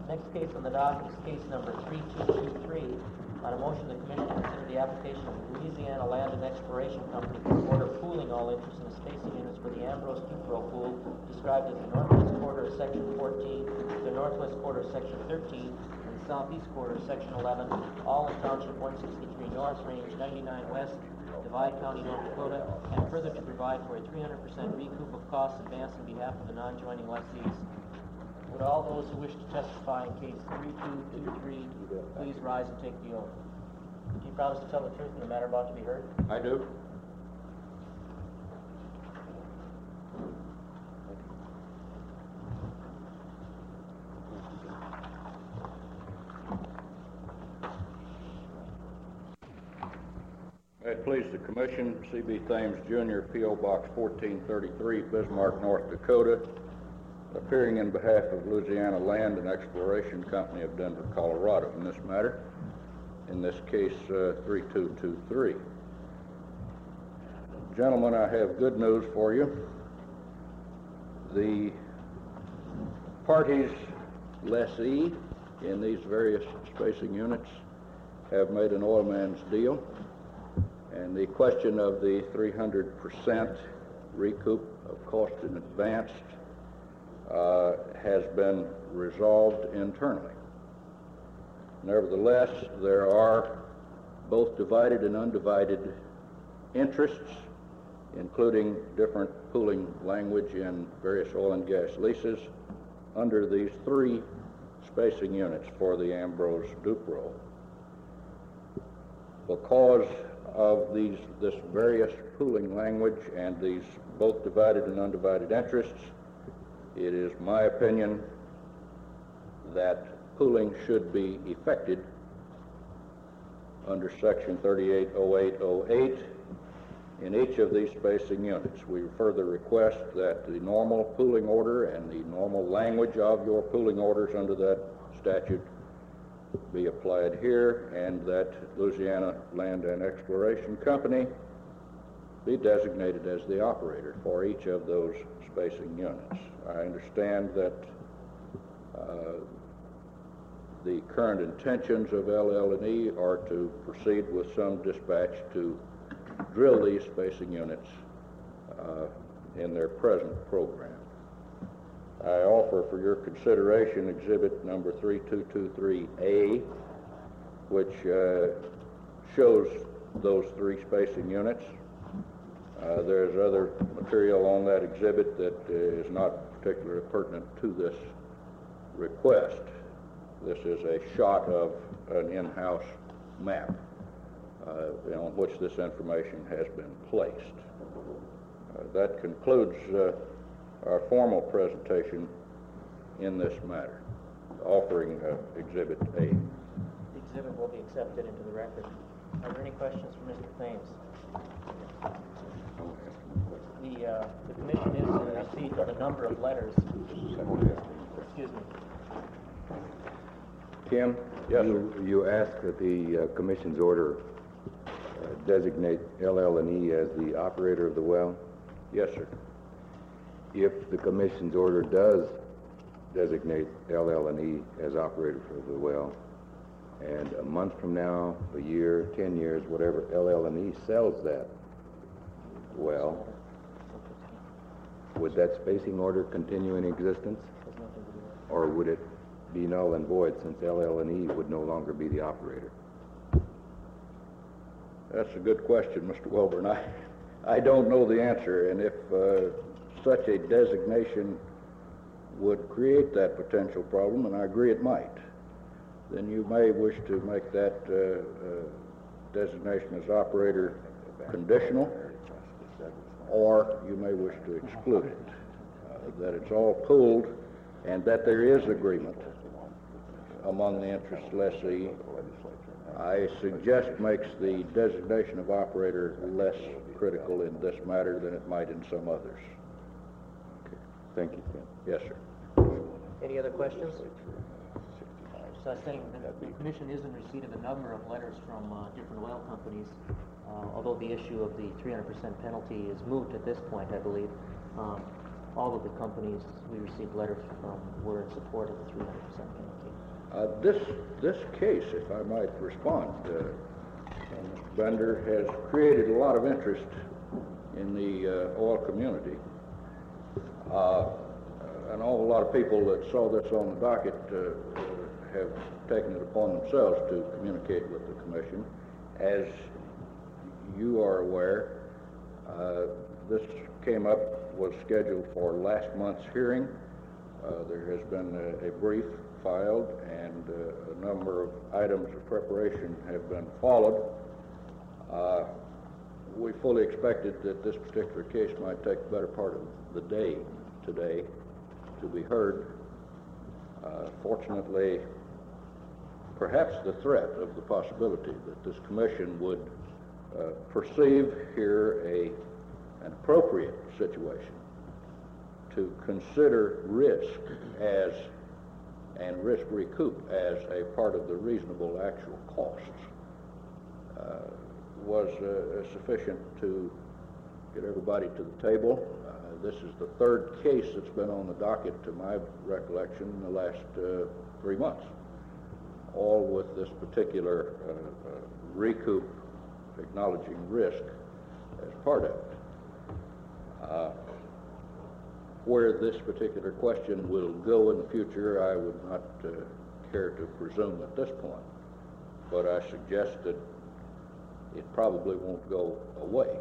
Next case on the docket is case number 3223. On a motion, the Commission consider the application of Louisiana Land and Exploration Company for order pooling all interest in the spacing units for the Ambrose Dupro pool, described as the northwest quarter of Section 14, the northwest quarter of Section 13, and the southeast quarter of Section 11, all in Township 163 North, Range 99 West, Divide County, North Dakota, and further to provide for a 300% recoup of costs advanced on behalf of the non-joining lessees. Would all those who wish to testify in case 3223 please rise and take the oath? Do you promise to tell the truth in the matter about to be heard? I do. May it please the Commission, C.B. Thames Jr., P.O. Box 1433, Bismarck, North Dakota, appearing in behalf of Louisiana Land and Exploration Company of Denver, Colorado, in this matter, in this case 3223. Gentlemen, I have good news for you. The parties lessee in these various spacing units have made an oil man's deal, and the question of the 300% recoup of cost in advance has been resolved internally. Nevertheless, there are both divided and undivided interests, including different pooling language in various oil and gas leases under these three spacing units for the Ambrose Dupro. Because of this various pooling language and these both divided and undivided interests, it is my opinion that pooling should be effected under Section 380808 in each of these spacing units. We further request that the normal pooling order and the normal language of your pooling orders under that statute be applied here, and that Louisiana Land and Exploration Company be designated as the operator for each of those spacing units. I understand that the current intentions of LL&E are to proceed with some dispatch to drill these spacing units in their present program. I offer for your consideration exhibit number 3223A, which shows those three spacing units. There's other material on that exhibit that is not particularly pertinent to this request. This is a shot of an in-house map on which this information has been placed. That concludes our formal presentation in this matter, offering Exhibit A. The exhibit will be accepted into the record. Are there any questions for Mr. Thames? The Commission is in receipt of a number of letters. Excuse me. Tim? Yes, sir. You asked that the Commission's order designate LL&E as the operator of the well? Yes, sir. If the Commission's order does designate LL&E as operator for the well, and a month from now, a year, 10 years, whatever, LL&E sells that well, would that spacing order continue in existence? Or would it be null and void since LL&E would no longer be the operator? That's a good question, Mr. Wilburn. I don't know the answer, and if such a designation would create that potential problem, and I agree it might, then you may wish to make that designation as operator conditional, or you may wish to exclude it, that it's all pooled and that there is agreement among the interest lessee. I suggest makes the designation of operator less critical in this matter than it might in some others. Okay. Thank you, Tim. Yes, sir. Any other questions? So I was saying the Commission is in receipt of a number of letters from different oil companies, although the issue of the 300% penalty is moot at this point, I believe. all of the companies we received letters from were in support of the 300% guarantee. This case, if I might respond, Mr. Bender, has created a lot of interest in the oil community. I know a lot of people that saw this on the docket have taken it upon themselves to communicate with the commission. As you are aware, this was scheduled for last month's hearing. There has been a brief filed, and a number of items of preparation have been followed. We fully expected that this particular case might take the better part of the day today to be heard. Fortunately, perhaps the threat of the possibility that this commission would perceive here an appropriate situation to consider risk and risk recoup as a part of the reasonable actual costs was sufficient to get everybody to the table. This is the third case that's been on the docket, to my recollection, in the last 3 months, all with this particular recoup, acknowledging risk as part of it. Where this particular question will go in the future, I would not care to presume at this point, but I suggest that it probably won't go away.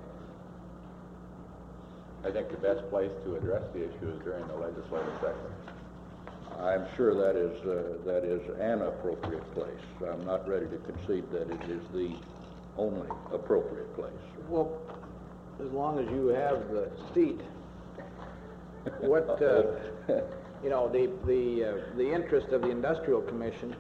I think the best place to address the issue is during the legislative session. I'm sure that is an appropriate place. I'm not ready to concede that it is the only appropriate place. Well, as long as you have the seat, what you know, the interest of the Industrial Commission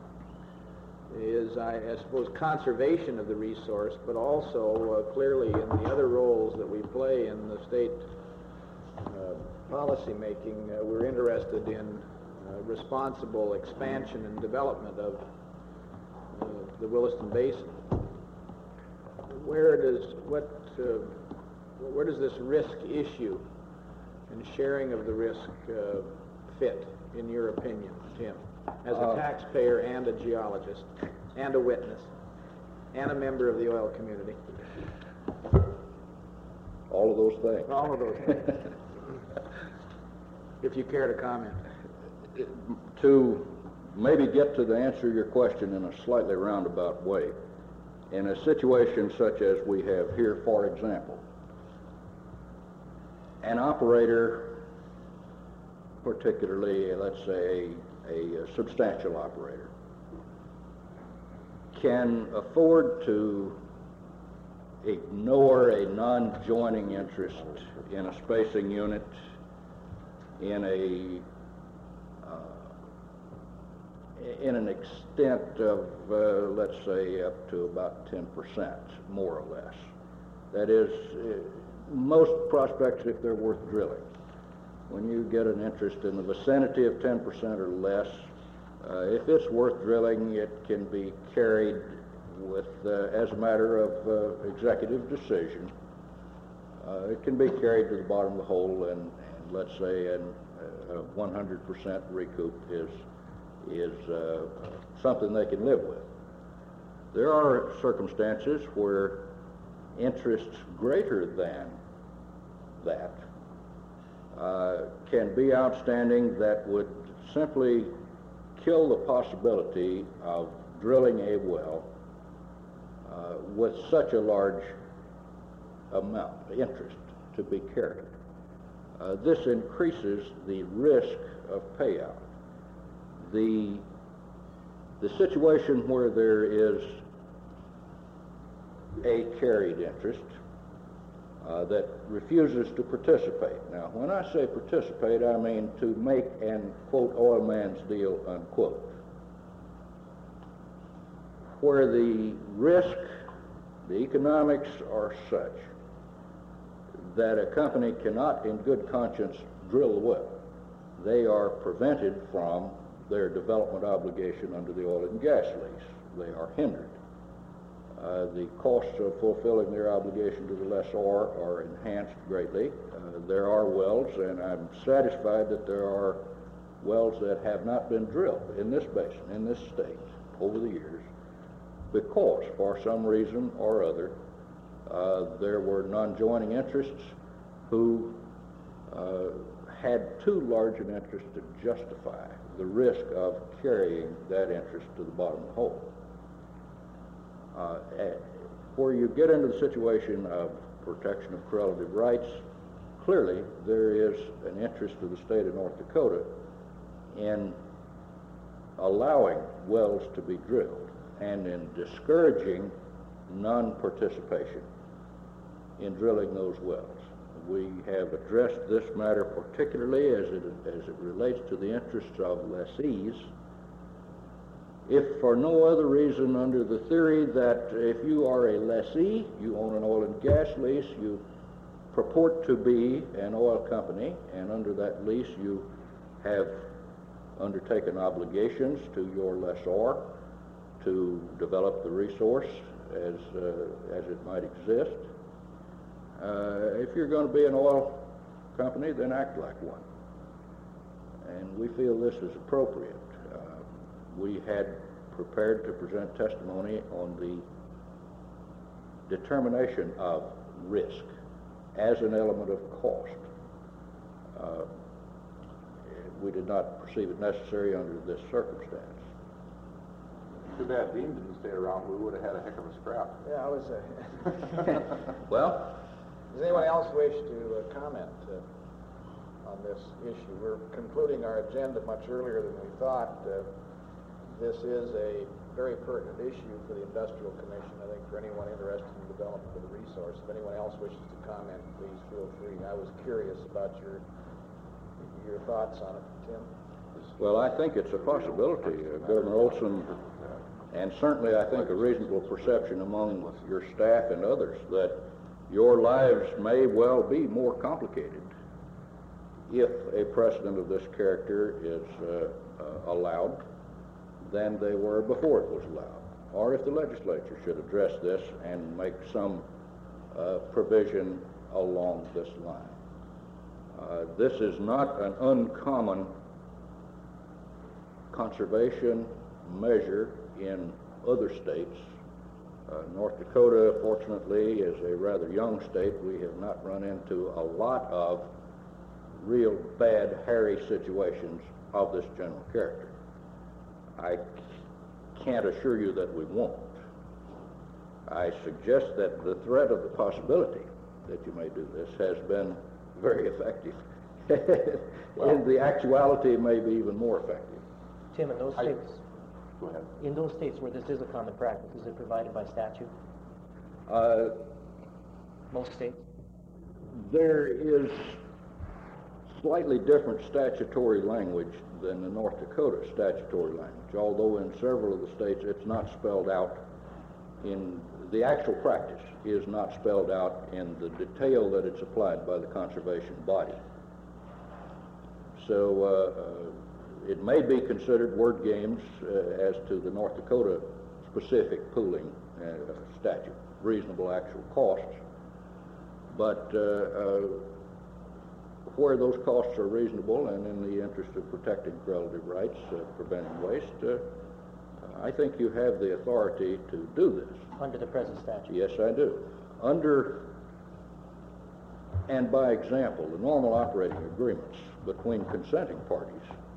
is, I suppose, conservation of the resource, but also clearly in the other roles that we play in the state policy making, we're interested in responsible expansion and development of the Williston Basin. Where does this risk issue and sharing of the risk fit, in your opinion, Tim, as a taxpayer and a geologist and a witness and a member of the oil community? All of those things. All of those things. If you care to comment. To maybe get to the answer to your question in a slightly roundabout way, in a situation such as we have here, for example, an operator, particularly, let's say, a substantial operator, can afford to ignore a non-joining interest in a spacing unit in an extent of, let's say, up to about 10%, more or less. That is, most prospects, if they're worth drilling, when you get an interest in the vicinity of 10% or less, if it's worth drilling, it can be carried with, as a matter of executive decision, it can be carried to the bottom of the hole, and let's say a 100% recoup is something they can live with. There are circumstances where interests greater than that can be outstanding that would simply kill the possibility of drilling a well with such a large amount of interest to be carried. This increases the risk of payout. The situation where there is a carried interest that refuses to participate. Now, when I say participate, I mean to make an, quote, oil man's deal, unquote. Where the risk, the economics are such that a company cannot in good conscience drill the well. They are prevented from their development obligation under the oil and gas lease. They are hindered. The costs of fulfilling their obligation to the lessor are enhanced greatly. There are wells, and I'm satisfied that there are wells that have not been drilled in this basin, in this state, over the years, because for some reason or other, there were non-joining interests who had too large an interest to justify the risk of carrying that interest to the bottom of the hole. Where you get into the situation of protection of correlative rights, clearly there is an interest of the state of North Dakota in allowing wells to be drilled and in discouraging non-participation in drilling those wells. We have addressed this matter particularly as it relates to the interests of lessees, if for no other reason under the theory that if you are a lessee, you own an oil and gas lease, you purport to be an oil company, and under that lease you have undertaken obligations to your lessor to develop the resource as it might exist. If you're going to be an oil company, then act like one. And we feel this is appropriate. We had prepared to present testimony on the determination of risk as an element of cost. We did not perceive it necessary under this circumstance. Too bad Dean didn't stay around. We would have had a heck of a scrap. Yeah, I was, Well, does anyone else wish to comment on this issue? We're concluding our agenda much earlier than we thought. This is a very pertinent issue for the Industrial Commission, I think, for anyone interested in the development of the resource. If anyone else wishes to comment, please feel free. I was curious about your thoughts on it, Tim. well, I think it's a possibility, Governor Olson, and certainly I think a reasonable perception among your staff and others that your lives may well be more complicated if a precedent of this character is allowed than they were before it was allowed, or if the legislature should address this and make some provision along this line. This is not an uncommon conservation measure in other states. North Dakota, fortunately, is a rather young state. We have not run into a lot of real bad, hairy situations of this general character. I can't assure you that we won't. I suggest that the threat of the possibility that you may do this has been very effective. And the actuality may be even more effective. Tim, in those states, Go ahead. in those states where this is a common practice, is it provided by statute? Most states? There is slightly different statutory language than the North Dakota statutory language, although in several of the states it's not spelled out in the actual practice is not spelled out in the detail that it's applied by the conservation body. So it may be considered word games as to the North Dakota specific pooling statute, reasonable actual costs, but where those costs are reasonable and in the interest of protecting correlative rights, preventing waste, I think you have the authority to do this. Under the present statute? Yes, I do. Under and by example, the normal operating agreements between consenting parties,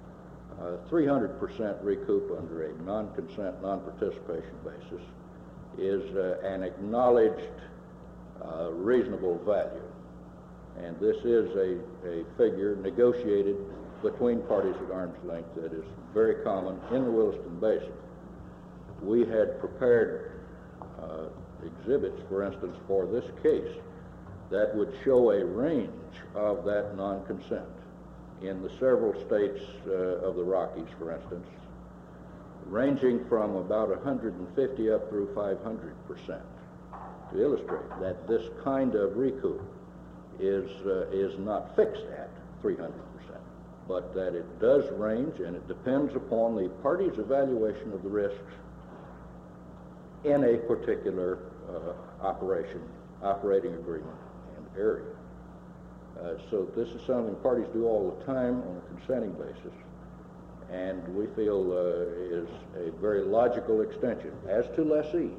300% recoup under a non-consent, non-participation basis is an acknowledged reasonable value. And this is a figure negotiated between parties at arm's length that is very common in the Williston Basin. We had prepared exhibits, for instance, for this case that would show a range of that non-consent in the several states of the Rockies, for instance, ranging from about 150 up through 500%, to illustrate that this kind of recoup is not fixed at 300%, but that it does range, and it depends upon the party's evaluation of the risks in a particular operating agreement and area. So this is something parties do all the time on a consenting basis, and we feel is a very logical extension as to lessees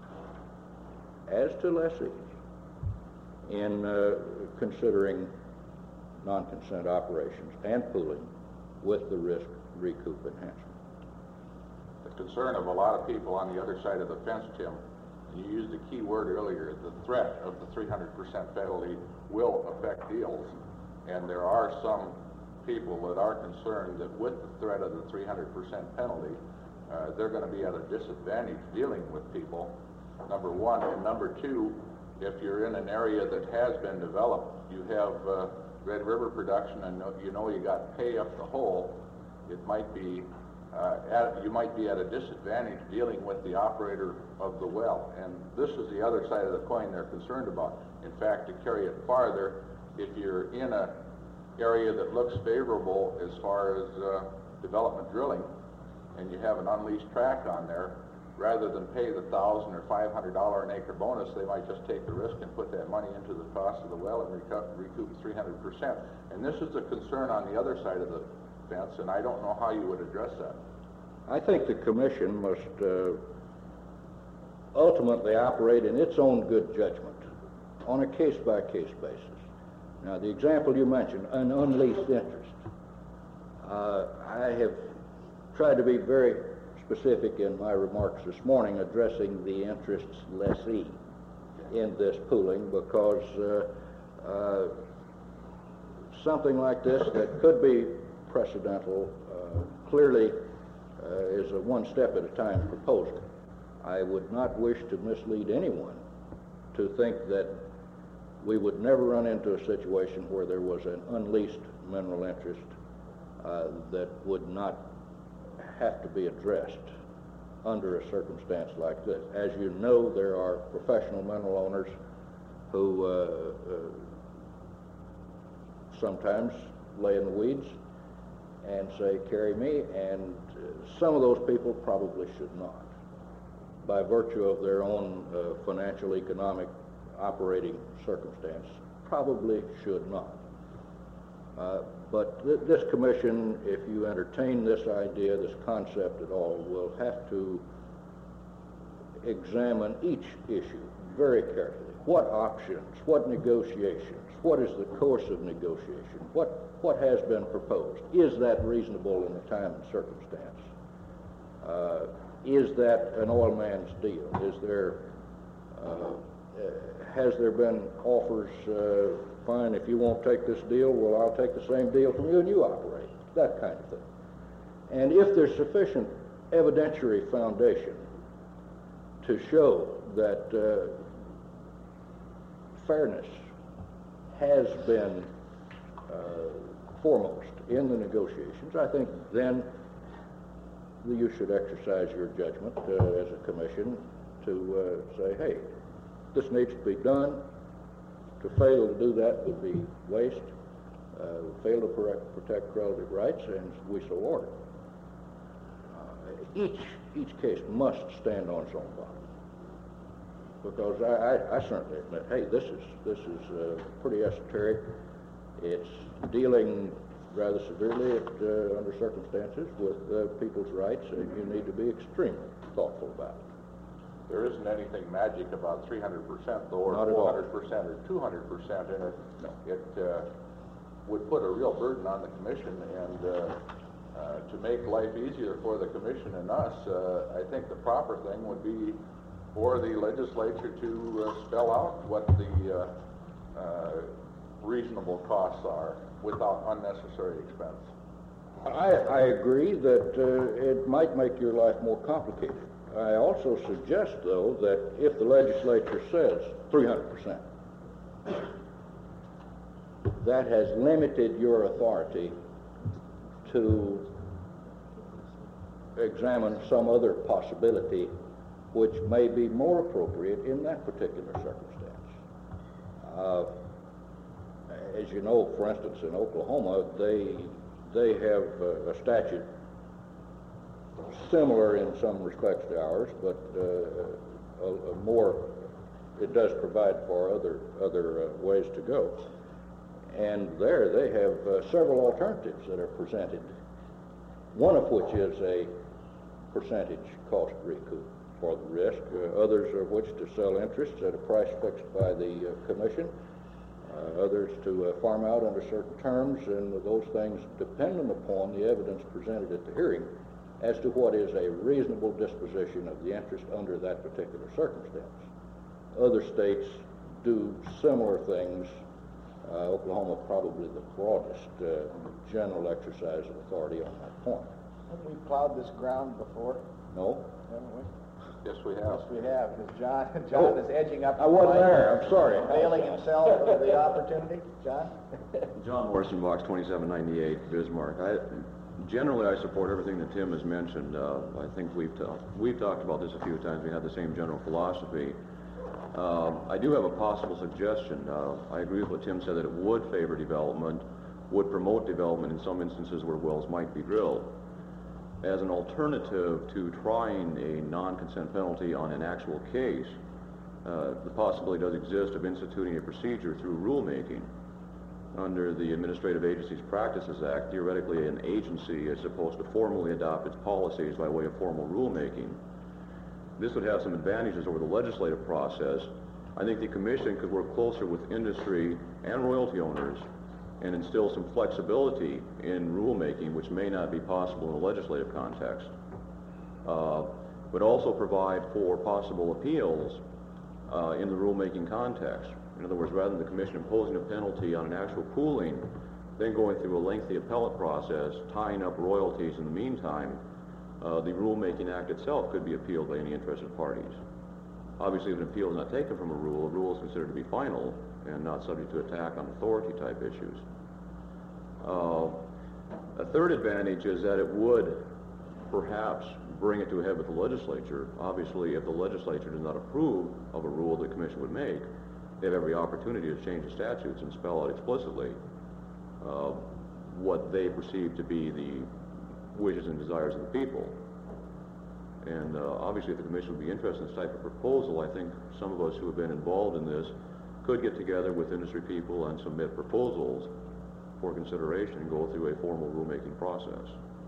in considering non-consent operations and pooling with the risk recoup enhancement. The concern of a lot of people on the other side of the fence, Tim, you used a key word earlier, the threat of the 300% penalty will affect deals. And there are some people that are concerned that with the threat of the 300% penalty, they're going to be at a disadvantage dealing with people, number one. And number two, if you're in an area that has been developed, you have Red River production, and you know you got pay up the hole, it might be you might be at a disadvantage dealing with the operator of the well. And this is the other side of the coin they're concerned about. In fact, to carry it farther, if you're in an area that looks favorable as far as development drilling, and you have an unleased tract on there, rather than pay the $1,000 or $500 an acre bonus, they might just take the risk and put that money into the cost of the well and recoup 300%. And this is a concern on the other side of the fence, and I don't know how you would address that. I think the commission must ultimately operate in its own good judgment on a case-by-case basis. Now, the example you mentioned, an unleased interest, I have tried to be very specific in my remarks this morning addressing the interests lessee in this pooling, because something like this that could be precedental clearly is a one-step-at-a-time proposal. I would not wish to mislead anyone to think that we would never run into a situation where there was an unleased mineral interest that would not have to be addressed under a circumstance like this. As you know, there are professional mineral owners who sometimes lay in the weeds and say, carry me, and some of those people probably should not, by virtue of their own financial, economic, operating circumstance, probably should not. But this commission, if you entertain this idea, this concept at all, will have to examine each issue very carefully. What options, what negotiations, what is the course of negotiation, what has been proposed? Is that reasonable in the time and circumstance? Is that an oil man's deal? Is there, has there been offers, fine, if you won't take this deal, well, I'll take the same deal from you and you operate, that kind of thing. And if there's sufficient evidentiary foundation to show that fairness has been foremost in the negotiations, I think then you should exercise your judgment as a commission to say, hey, this needs to be done. To fail to do that would be waste, fail to protect relative rights, and we so order. Each case must stand on its own bottom, because I certainly admit, hey, this is pretty esoteric. It's dealing rather severely under circumstances with people's rights, and you need to be extremely thoughtful about it. There isn't anything magic about 300% though, or 400% or 200% in it. No. It would put a real burden on the commission, and to make life easier for the commission and us, I think the proper thing would be for the legislature to spell out what the reasonable costs are without unnecessary expense. I agree that it might make your life more complicated. I also suggest, though, that if the legislature says 300%, that has limited your authority to examine some other possibility which may be more appropriate in that particular circumstance. As you know, for instance, in Oklahoma, they have a statute similar in some respects to ours, but it does provide for other ways to go. And there they have several alternatives that are presented, one of which is a percentage cost recoup for the risk, others of which to sell interests at a price fixed by the commission, others to farm out under certain terms, and those things dependent upon the evidence presented at the hearing as to what is a reasonable disposition of the interest under that particular circumstance. Other states do similar things. Oklahoma probably the broadest general exercise of authority on that point. Haven't we plowed this ground before? No? Haven't we? Yes, we have. Yes, we have, because John is edging up. I wasn't there, I'm sorry. Availing himself of the opportunity. John? John Morrison, Box 2798, Bismarck. Generally, I support everything that Tim has mentioned. I think we've talked about this a few times. We have the same general philosophy. I do have a possible suggestion. I agree with what Tim said, that it would favor development, would promote development in some instances where wells might be drilled. As an alternative to trying a non-consent penalty on an actual case, the possibility does exist of instituting a procedure through rulemaking. Under the Administrative Agencies Practices Act, theoretically an agency is supposed to formally adopt its policies by way of formal rulemaking. This would have some advantages over the legislative process. I think the Commission could work closer with industry and royalty owners and instill some flexibility in rulemaking, which may not be possible in a legislative context. But also provide for possible appeals in the rulemaking context. In other words, rather than the Commission imposing a penalty on an actual pooling, then going through a lengthy appellate process, tying up royalties in the meantime, the Rulemaking Act itself could be appealed by any interested parties. Obviously, if an appeal is not taken from a rule is considered to be final and not subject to attack on authority type issues. A third advantage is that it would perhaps bring it to a head with the legislature. Obviously, if the legislature does not approve of a rule the Commission would make, they have every opportunity to change the statutes and spell out explicitly what they perceive to be the wishes and desires of the people. And obviously, if the Commission would be interested in this type of proposal, I think some of us who have been involved in this could get together with industry people and submit proposals for consideration and go through a formal rulemaking process.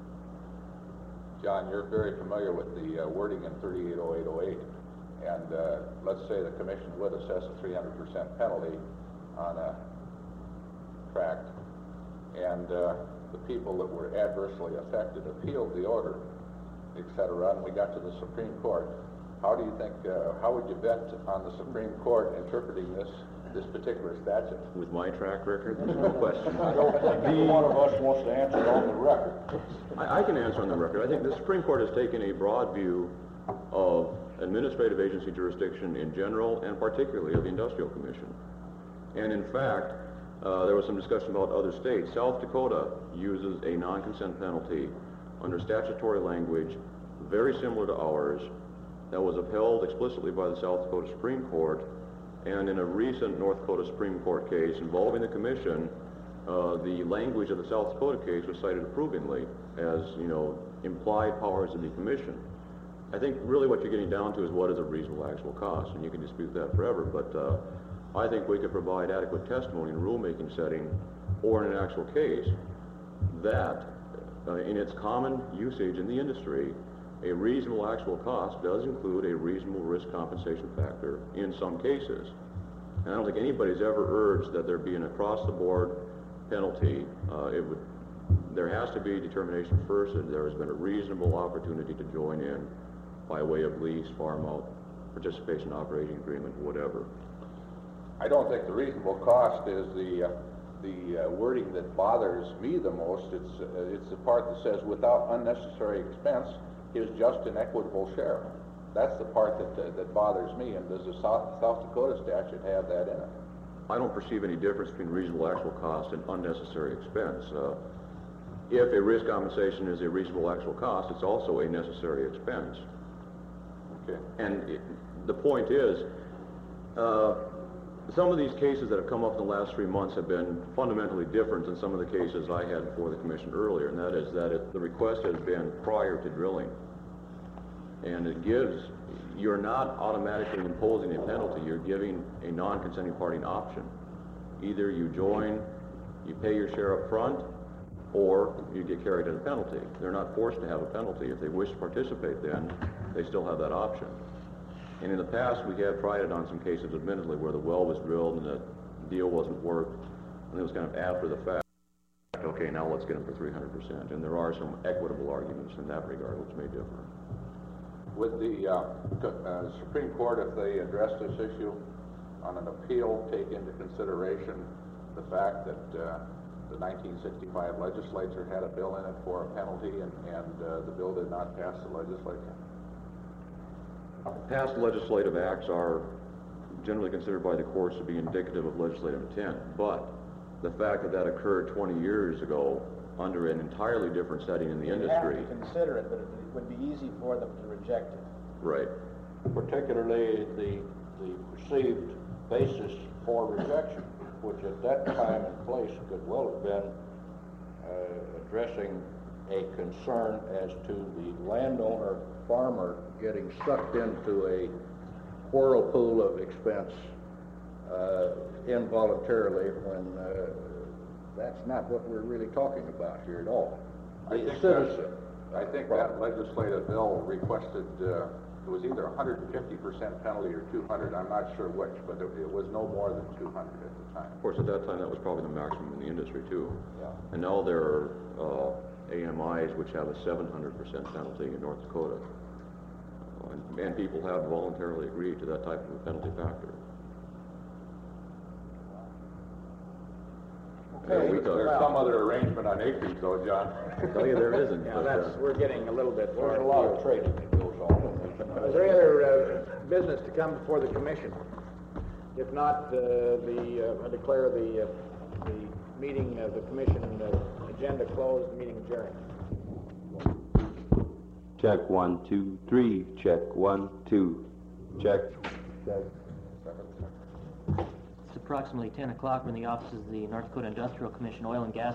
John, you're very familiar with the wording in 380808, and let's say the Commission would assess a 300% penalty on a tract, and the people that were adversely affected appealed the order, etc., and we got to the Supreme Court. How do you think, how would you bet on the Supreme Court interpreting this particular statute? With my track record, there's no question. I don't think either one of us wants to answer it on the record. I can answer on the record. I think the Supreme Court has taken a broad view of administrative agency jurisdiction in general and particularly of the Industrial Commission. And in fact, there was some discussion about other states. South Dakota uses a non-consent penalty under statutory language very similar to ours that was upheld explicitly by the South Dakota Supreme Court. And in a recent North Dakota Supreme Court case involving the Commission, the language of the South Dakota case was cited approvingly as, implied powers of the Commission. I think really what you're getting down to is what is a reasonable actual cost, and you can dispute that forever, but I think we could provide adequate testimony in a rulemaking setting or in an actual case that in its common usage in the industry, a reasonable actual cost does include a reasonable risk compensation factor in some cases. And I don't think anybody's ever urged that there be an across-the-board penalty. There has to be a determination first that there has been a reasonable opportunity to join in by way of lease, farm out, participation operating agreement, whatever. I don't think the reasonable cost is the wording that bothers me the most. It's the part that says without unnecessary expense is just an equitable share. That's the part that bothers me, and does the South Dakota statute have that in it? I don't perceive any difference between reasonable actual cost and unnecessary expense. If a risk compensation is a reasonable actual cost, it's also a necessary expense. Okay. And the point is, some of these cases that have come up in the last 3 months have been fundamentally different than some of the cases I had before the Commission earlier, and that is that the request has been prior to drilling. And you're not automatically imposing a penalty, you're giving a non-consenting party an option. Either you join, you pay your share up front, or you get carried at a penalty. They're not forced to have a penalty. If they wish to participate then, they still have that option. And in the past, we have tried it on some cases, admittedly, where the well was drilled and the deal wasn't worked, and it was kind of after the fact, okay, now let's get them for 300%. And there are some equitable arguments in that regard, which may differ. Would the Supreme Court, if they address this issue on an appeal, take into consideration the fact that the 1965 legislature had a bill in it for a penalty and the bill did not pass the legislature? Past legislative acts are generally considered by the courts to be indicative of legislative intent, but the fact that that occurred 20 years ago under an entirely different setting in the industry. You have to consider it, but it would be easy for them to reject it. Right. Particularly the perceived basis for rejection, which at that time and place could well have been addressing a concern as to the landowner farmer getting sucked into a whirlpool of expense involuntarily when that's not what we're really talking about here at all. I think that legislative bill requested, it was either 150% penalty or 200, I'm not sure which, but it was no more than 200 at the time. Of course, at that time, that was probably the maximum in the industry, too. Yeah. And now there are AMIs which have a 700% penalty in North Dakota. And people have voluntarily agreed to that type of a penalty factor. Okay, There's some other arrangement on acreage, though, John. I tell you, there isn't. Yeah, but, we're getting a little bit far. There's a lot of trading that goes on. Is there any other business to come before the commission? If not, I declare the meeting of the commission agenda closed, the meeting adjourned. Check 1, 2, 3. Check 1, 2. Check. It's approximately 10 o'clock. We're in the offices of the North Dakota Industrial Commission Oil and Gas